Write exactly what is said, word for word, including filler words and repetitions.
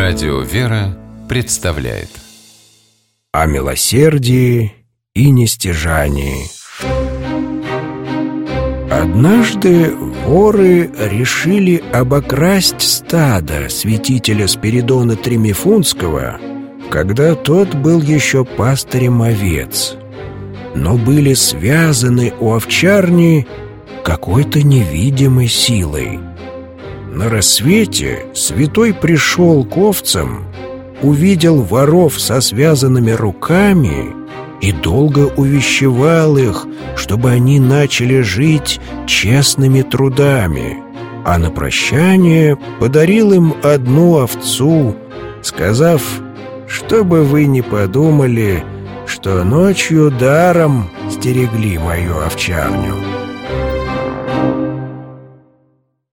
Радио «Вера» представляет о милосердии и нестяжании. Однажды воры решили обокрасть стадо святителя Спиридона Тремифунского, когда тот был еще пастырем овец, но были связаны у овчарни какой-то невидимой силой. На рассвете святой пришел к овцам, увидел воров со связанными руками и долго увещевал их, чтобы они начали жить честными трудами, а на прощание подарил им одну овцу, сказав: «Чтобы вы не подумали, что ночью даром стерегли мою овчарню».